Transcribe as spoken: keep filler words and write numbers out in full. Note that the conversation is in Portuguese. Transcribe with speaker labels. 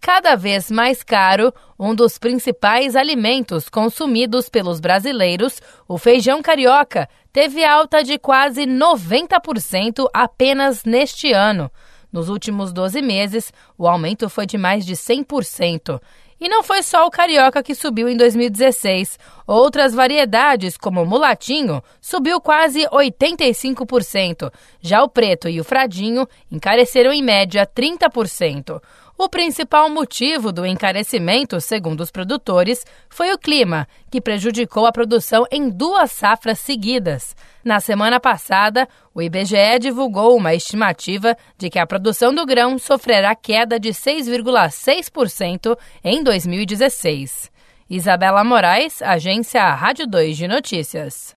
Speaker 1: cada vez mais caro, um dos principais alimentos consumidos pelos brasileiros, o feijão carioca, teve alta de quase noventa por cento apenas neste ano. Nos últimos doze meses, o aumento foi de mais de cem por cento. E não foi só o carioca que subiu em dois mil e dezesseis. Outras variedades, como o mulatinho, subiu quase oitenta e cinco por cento. Já o preto e o fradinho encareceram em média trinta por cento. O principal motivo do encarecimento, segundo os produtores, foi o clima, que prejudicou a produção em duas safras seguidas. Na semana passada, o I B G E divulgou uma estimativa de que a produção do grão sofrerá queda de seis vírgula seis por cento em dois mil e dezesseis. Isabela Moraes, Agência Rádio dois de Notícias.